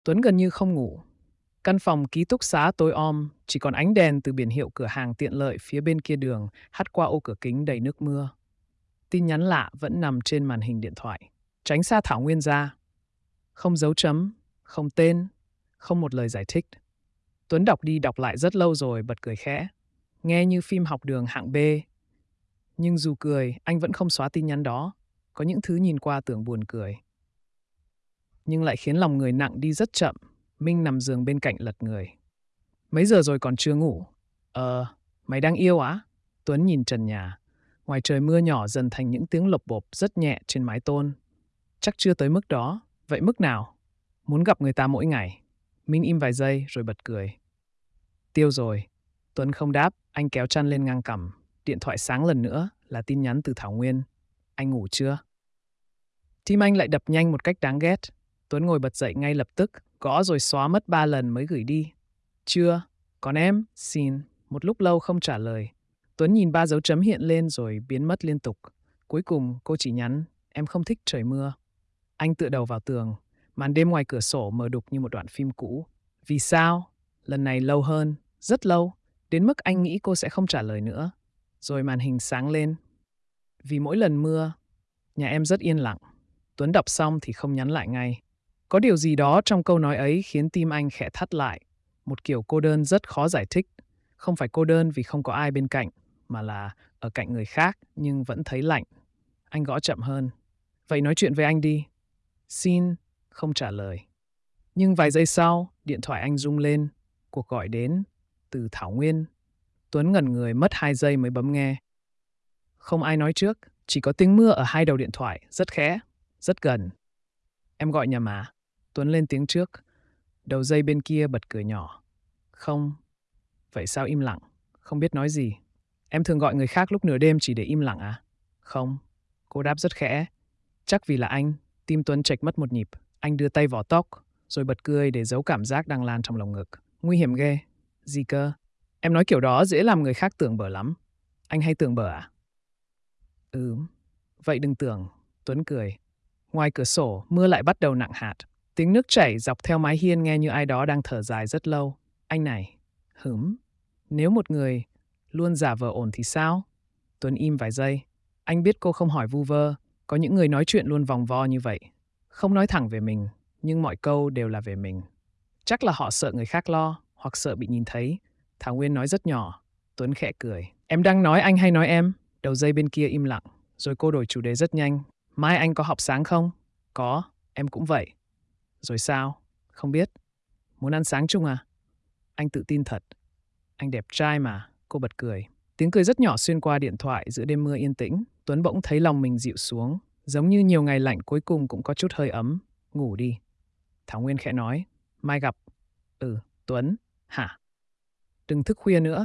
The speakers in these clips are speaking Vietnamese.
Tuấn gần như không ngủ. Căn phòng ký túc xá tối om, chỉ còn ánh đèn từ biển hiệu cửa hàng tiện lợi phía bên kia đường hắt qua ô cửa kính đầy nước mưa. Tin nhắn lạ vẫn nằm trên màn hình điện thoại. Tránh xa Thảo Nguyên ra. Không dấu chấm, không tên, không một lời giải thích. Tuấn đọc đi đọc lại rất lâu rồi bật cười khẽ. Nghe như phim học đường hạng B. Nhưng dù cười, anh vẫn không xóa tin nhắn đó. Có những thứ nhìn qua tưởng buồn cười, nhưng lại khiến lòng người nặng đi rất chậm. Minh nằm giường bên cạnh lật người. Mấy giờ rồi còn chưa ngủ? Mày đang yêu á? Tuấn nhìn trần nhà. Ngoài trời mưa nhỏ dần thành những tiếng lộc bộp rất nhẹ trên mái tôn. Chắc chưa tới mức đó. Vậy mức nào? Muốn gặp người ta mỗi ngày. Minh im vài giây rồi bật cười. Tiêu rồi. Tuấn không đáp, anh kéo chăn lên ngang cằm. Điện thoại sáng lần nữa là tin nhắn từ Thảo Nguyên. Anh ngủ chưa? Tim anh lại đập nhanh một cách đáng ghét. Tuấn ngồi bật dậy ngay lập tức, gõ rồi xóa mất 3 lần mới gửi đi. Chưa, còn em, xin. Một lúc lâu không trả lời. Tuấn nhìn 3 dấu chấm hiện lên rồi biến mất liên tục. Cuối cùng cô chỉ nhắn, em không thích trời mưa. Anh tựa đầu vào tường, màn đêm ngoài cửa sổ mờ đục như một đoạn phim cũ. Vì sao? Lần này lâu hơn, rất lâu, đến mức anh nghĩ cô sẽ không trả lời nữa. Rồi màn hình sáng lên. Vì mỗi lần mưa, nhà em rất yên lặng. Tuấn đọc xong thì không nhắn lại ngay. Có điều gì đó trong câu nói ấy khiến tim anh khẽ thắt lại. Một kiểu cô đơn rất khó giải thích. Không phải cô đơn vì không có ai bên cạnh, mà là ở cạnh người khác nhưng vẫn thấy lạnh. Anh gõ chậm hơn. Vậy nói chuyện với anh đi. Xin, không trả lời. Nhưng vài giây sau, điện thoại anh rung lên. Cuộc gọi đến từ Thảo Nguyên. Tuấn ngẩn người mất 2 giây mới bấm nghe. Không ai nói trước, chỉ có tiếng mưa ở hai đầu điện thoại, rất khẽ, rất gần. Em gọi nhầm à? Tuấn lên tiếng trước. Đầu dây bên kia bật cười nhỏ. Không. Vậy sao im lặng? Không biết nói gì. Em thường gọi người khác lúc nửa đêm chỉ để im lặng à? Không. Cô đáp rất khẽ. Chắc vì là anh. Tim Tuấn chệch mất một nhịp. Anh đưa tay vỏ tóc, rồi bật cười để giấu cảm giác đang lan trong lồng ngực. Nguy hiểm ghê. Gì cơ? Em nói kiểu đó dễ làm người khác tưởng bở lắm. Anh hay tưởng bở à? Ừ. Vậy đừng tưởng. Tuấn cười. Ngoài cửa sổ, mưa lại bắt đầu nặng hạt. Tiếng nước chảy dọc theo mái hiên nghe như ai đó đang thở dài rất lâu. Anh này, nếu một người luôn giả vờ ổn thì sao? Tuấn im vài giây. Anh biết cô không hỏi vu vơ. Có những người nói chuyện luôn vòng vo như vậy. Không nói thẳng về mình, nhưng mọi câu đều là về mình. Chắc là họ sợ người khác lo, hoặc sợ bị nhìn thấy. Thảo Nguyên nói rất nhỏ. Tuấn khẽ cười. Em đang nói anh hay nói em? Đầu dây bên kia im lặng. Rồi cô đổi chủ đề rất nhanh. Mai anh có học sáng không? Có, em cũng vậy. Rồi sao? Không biết. Muốn ăn sáng chung à? Anh tự tin thật. Anh đẹp trai mà, cô bật cười. Tiếng cười rất nhỏ xuyên qua điện thoại giữa đêm mưa yên tĩnh. Tuấn bỗng thấy lòng mình dịu xuống. Giống như nhiều ngày lạnh cuối cùng cũng có chút hơi ấm. Ngủ đi. Thảo Nguyên khẽ nói. Mai gặp. Tuấn. Hả? Đừng thức khuya nữa.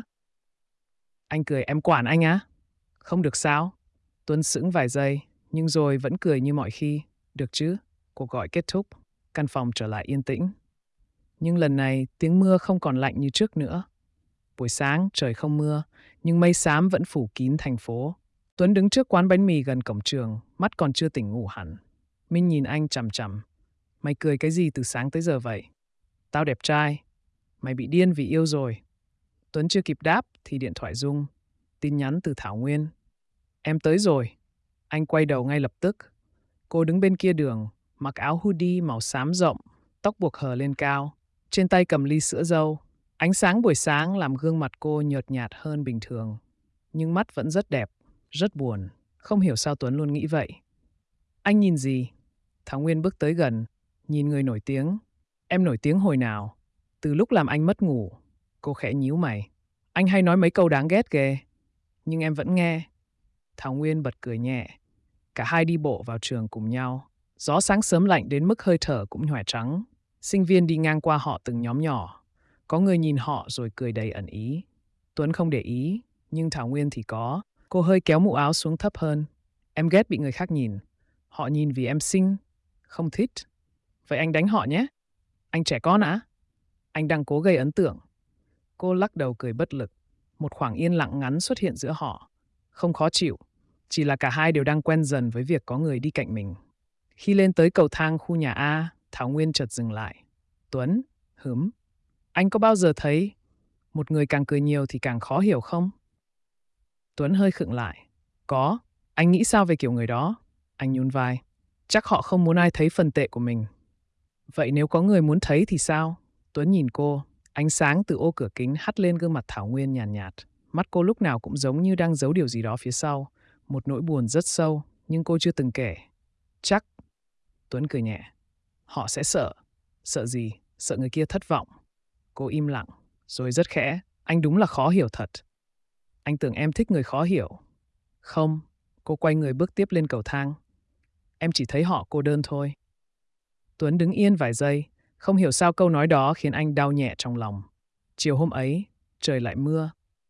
Anh cười em quản anh á? Không được sao? Tuấn sững vài giây, nhưng rồi vẫn cười như mọi khi. Được chứ? Cuộc gọi kết thúc. Căn phòng trở lại yên tĩnh. Nhưng lần này tiếng mưa không còn lạnh như trước nữa. Buổi sáng trời không mưa, nhưng mây xám vẫn phủ kín thành phố. Tuấn đứng trước quán bánh mì gần cổng trường, mắt còn chưa tỉnh ngủ hẳn. Minh nhìn anh chằm chằm. Mày cười cái gì từ sáng tới giờ vậy? Tao đẹp trai. Mày bị điên vì yêu rồi. Tuấn chưa kịp đáp thì điện thoại rung. Tin nhắn từ Thảo Nguyên. Em tới rồi. Anh quay đầu ngay lập tức. Cô đứng bên kia đường, mặc áo hoodie màu xám rộng, tóc buộc hờ lên cao, trên tay cầm ly sữa dâu. Ánh sáng buổi sáng làm gương mặt cô nhợt nhạt hơn bình thường, nhưng mắt vẫn rất đẹp, rất buồn. Không hiểu sao Tuấn luôn nghĩ vậy. Anh nhìn gì? Thảo Nguyên bước tới gần, nhìn người nổi tiếng. Em nổi tiếng hồi nào? Từ lúc làm anh mất ngủ. Cô khẽ nhíu mày. Anh hay nói mấy câu đáng ghét ghê, nhưng em vẫn nghe. Thảo Nguyên bật cười nhẹ. Cả hai đi bộ vào trường cùng nhau. Gió sáng sớm lạnh đến mức hơi thở cũng nhòe trắng. Sinh viên đi ngang qua họ từng nhóm nhỏ. Có người nhìn họ rồi cười đầy ẩn ý. Tuấn không để ý, nhưng Thảo Nguyên thì có. Cô hơi kéo mũ áo xuống thấp hơn. Em ghét bị người khác nhìn. Họ nhìn vì em xinh. Không thích. Vậy anh đánh họ nhé. Anh trẻ con á? Anh đang cố gây ấn tượng. Cô lắc đầu cười bất lực. Một khoảng yên lặng ngắn xuất hiện giữa họ. Không khó chịu. Chỉ là cả hai đều đang quen dần với việc có người đi cạnh mình. Khi lên tới cầu thang khu nhà A, Thảo Nguyên chợt dừng lại. Tuấn, anh có bao giờ thấy một người càng cười nhiều thì càng khó hiểu không? Tuấn hơi khựng lại. Có, anh nghĩ sao về kiểu người đó? Anh nhún vai. Chắc họ không muốn ai thấy phần tệ của mình. Vậy nếu có người muốn thấy thì sao? Tuấn nhìn cô, ánh sáng từ ô cửa kính hắt lên gương mặt Thảo Nguyên nhàn nhạt. Mắt cô lúc nào cũng giống như đang giấu điều gì đó phía sau. Một nỗi buồn rất sâu, nhưng cô chưa từng kể. Chắc. Tuấn cười nhẹ. Họ sẽ sợ. Sợ gì? Sợ người kia thất vọng. Cô im lặng, rồi rất khẽ. Anh đúng là khó hiểu thật. Anh tưởng em thích người khó hiểu. Không, cô quay người bước tiếp lên cầu thang. Em chỉ thấy họ cô đơn thôi. Tuấn đứng yên vài giây, không hiểu sao câu nói đó khiến anh đau nhẹ trong lòng. Chiều hôm ấy, trời lại mưa.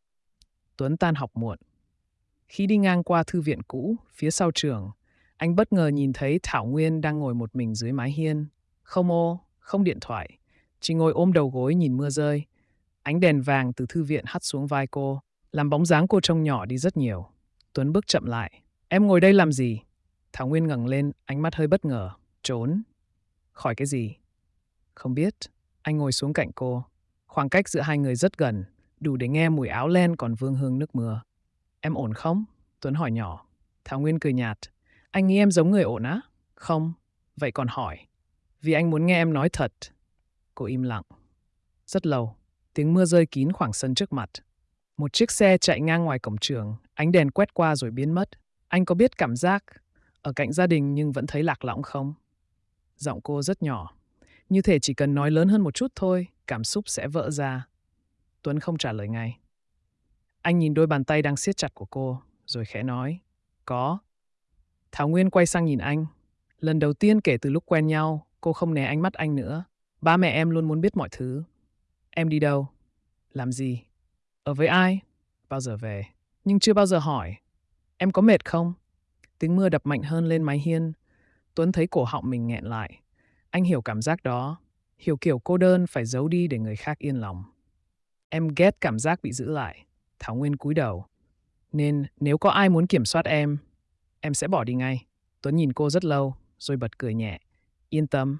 Tuấn tan học muộn. Khi đi ngang qua thư viện cũ, phía sau trường, anh bất ngờ nhìn thấy Thảo Nguyên đang ngồi một mình dưới mái hiên. Không ô, không điện thoại, chỉ ngồi ôm đầu gối nhìn mưa rơi. Ánh đèn vàng từ thư viện hắt xuống vai cô, làm bóng dáng cô trông nhỏ đi rất nhiều. Tuấn bước chậm lại. Em ngồi đây làm gì? Thảo Nguyên ngẩng lên, ánh mắt hơi bất ngờ. Trốn. Khỏi cái gì? Không biết. Anh ngồi xuống cạnh cô. Khoảng cách giữa hai người rất gần, đủ để nghe mùi áo len còn vương hương nước mưa. Em ổn không? Tuấn hỏi nhỏ. Thảo Nguyên cười nhạt. Anh nghĩ em giống người ổn á? Không. Vậy còn hỏi. Vì anh muốn nghe em nói thật. Cô im lặng. Rất lâu, tiếng mưa rơi kín khoảng sân trước mặt. Một chiếc xe chạy ngang ngoài cổng trường, ánh đèn quét qua rồi biến mất. Anh có biết cảm giác ở cạnh gia đình nhưng vẫn thấy lạc lõng không? Giọng cô rất nhỏ. Như thể chỉ cần nói lớn hơn một chút thôi, cảm xúc sẽ vỡ ra. Tuấn không trả lời ngay. Anh nhìn đôi bàn tay đang siết chặt của cô, rồi khẽ nói. Có. Thảo Nguyên quay sang nhìn anh. Lần đầu tiên kể từ lúc quen nhau, cô không né ánh mắt anh nữa. Ba mẹ em luôn muốn biết mọi thứ. Em đi đâu? Làm gì? Ở với ai? Bao giờ về? Nhưng chưa bao giờ hỏi. Em có mệt không? Tiếng mưa đập mạnh hơn lên mái hiên. Tuấn thấy cổ họng mình nghẹn lại. Anh hiểu cảm giác đó. Hiểu kiểu cô đơn phải giấu đi để người khác yên lòng. Em ghét cảm giác bị giữ lại. Thảo Nguyên cúi đầu. Nên nếu có ai muốn kiểm soát em sẽ bỏ đi ngay. Tuấn nhìn cô rất lâu, rồi bật cười nhẹ. Yên tâm.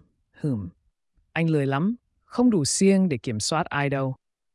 Anh lười lắm. Không đủ siêng để kiểm soát ai đâu.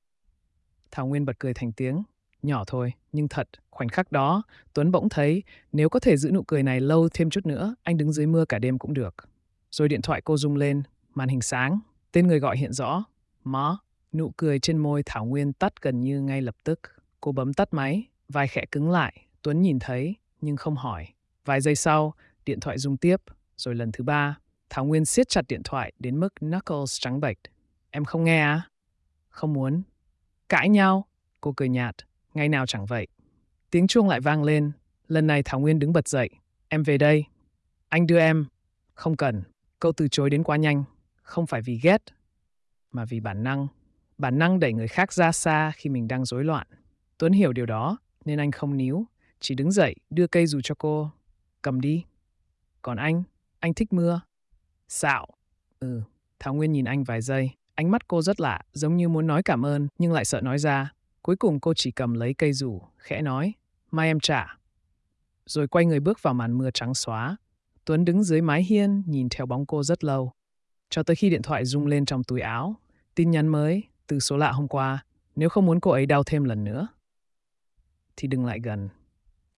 Thảo Nguyên bật cười thành tiếng. Nhỏ thôi, nhưng thật, khoảnh khắc đó, Tuấn bỗng thấy nếu có thể giữ nụ cười này lâu thêm chút nữa, anh đứng dưới mưa cả đêm cũng được. Rồi điện thoại cô rung lên, màn hình sáng, tên người gọi hiện rõ. Má, nụ cười trên môi Thảo Nguyên tắt gần như ngay lập tức. Cô bấm tắt máy, vai khẽ cứng lại. Tuấn nhìn thấy, nhưng không hỏi. Vài giây sau, điện thoại rung tiếp, rồi lần thứ ba. Thảo Nguyên siết chặt điện thoại đến mức knuckles trắng bệch. Em không nghe à? Không muốn. Cãi nhau? Cô cười nhạt. Ngày nào chẳng vậy. Tiếng chuông lại vang lên. Lần này Thảo Nguyên đứng bật dậy. Em về đây. Anh đưa em. Không cần. Câu từ chối đến quá nhanh. Không phải vì ghét, mà vì bản năng. Bản năng đẩy người khác ra xa khi mình đang rối loạn. Tuấn hiểu điều đó, nên anh không níu. Chỉ đứng dậy, đưa cây dù cho cô. Cầm đi. Còn anh thích mưa. Xạo. Thảo Nguyên nhìn anh vài giây. Ánh mắt cô rất lạ, giống như muốn nói cảm ơn, nhưng lại sợ nói ra. Cuối cùng cô chỉ cầm lấy cây dù, khẽ nói. Mai em trả. Rồi quay người bước vào màn mưa trắng xóa. Tuấn đứng dưới mái hiên, nhìn theo bóng cô rất lâu. Cho tới khi điện thoại rung lên trong túi áo. Tin nhắn mới, từ số lạ hôm qua. Nếu không muốn cô ấy đau thêm lần nữa, thì đừng lại gần.